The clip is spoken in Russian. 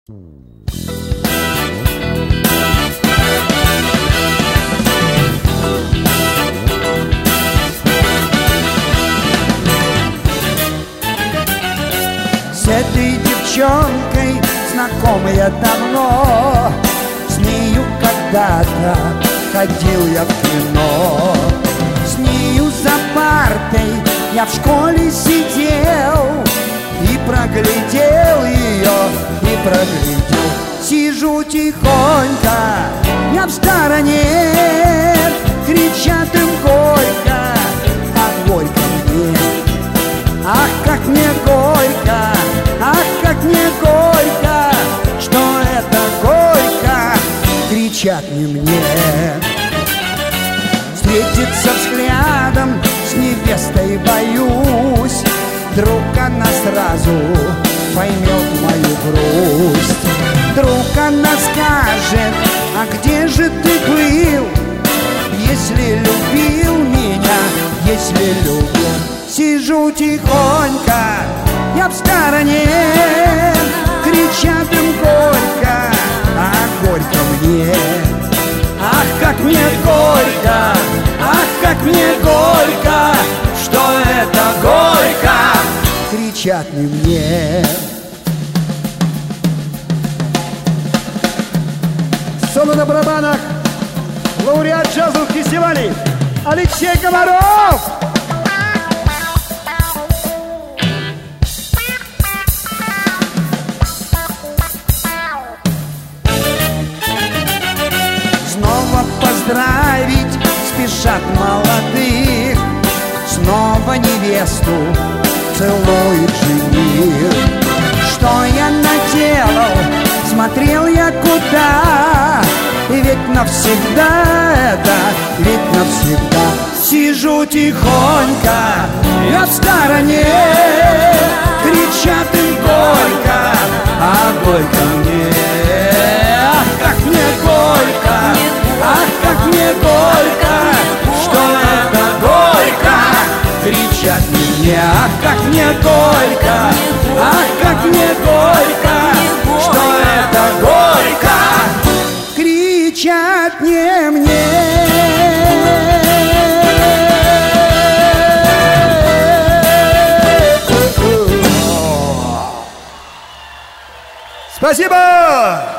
С этой девчонкой знакомая давно, с нею когда-то ходил я в кино. С нею за партой я в школе сидел и проглядел ее, и проглядел. Сижу тихонько, я в стороне, кричат им горько, а горько мне. Ах, как мне горько, ах, как мне горько, что это горько, кричат не мне. Встретиться взглядом с невестой боюсь, вдруг она сразу поймет мою грусть. Вдруг она скажет: а где же ты был, если любил меня, если любил? Сижу тихонько, я в стороне, кричат им горько, а горько мне. Ах, как мне горько, ах, как мне горько, что это горько, кричат не мне. Соло на барабанах, лауреат джазовых фестивалей Алексей Комаров. Снова поздравить спешат молодых, снова невесту целует жених. Что я наделал, смотрел я куда, ведь навсегда это, ведь навсегда. Сижу тихонько, я в стороне, кричат им горько, а горько мне. Ах, как мне горько, ах, как мне горько, что это горько, кричат мне. Ах, как мне горько, ах, как мне горько, что это горько, кричат не мне. Спасибо!